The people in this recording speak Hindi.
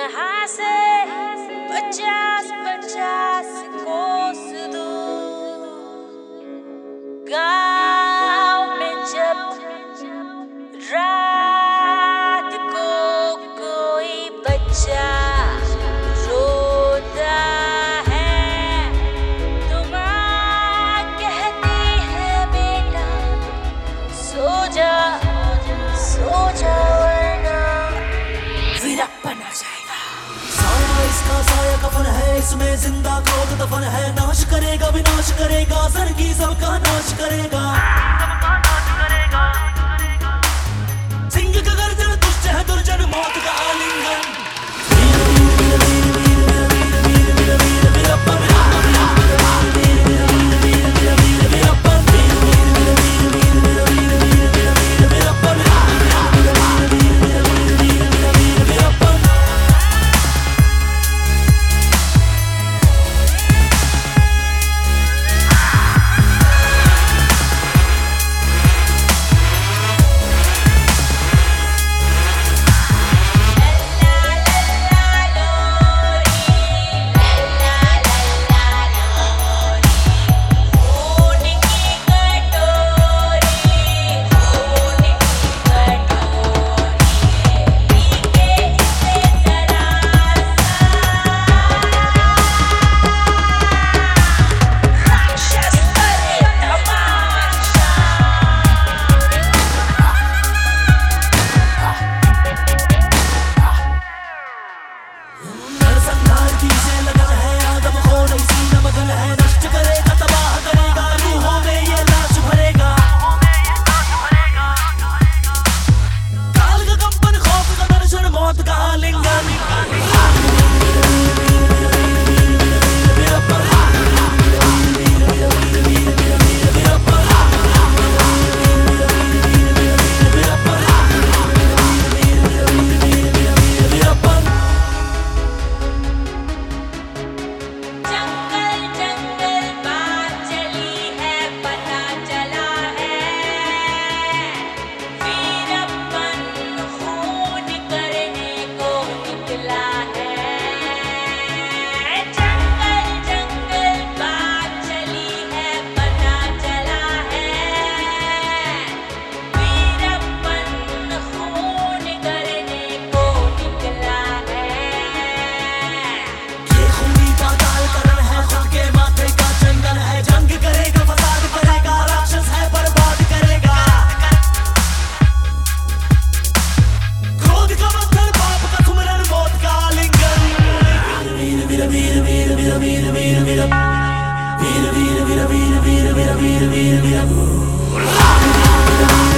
यहाँ से 50-50 कोस दूर गाँव में जब रात को कोई बच्चा रोता है तो माँ कहती है बेटा सो जा वरना वीरप्पन आ जाएगा। साया इसका साया कफन है, इसमें जिंदा क्रोध दफन है। नाश करेगा विनाश करेगा, सरगी सबका नाश करेगा। सिंह का गर्जन दुष्ट है दुर्जन मौत का आलिंगन। Vira, vira, vira, vira, vira, vira, vira, vira, vira.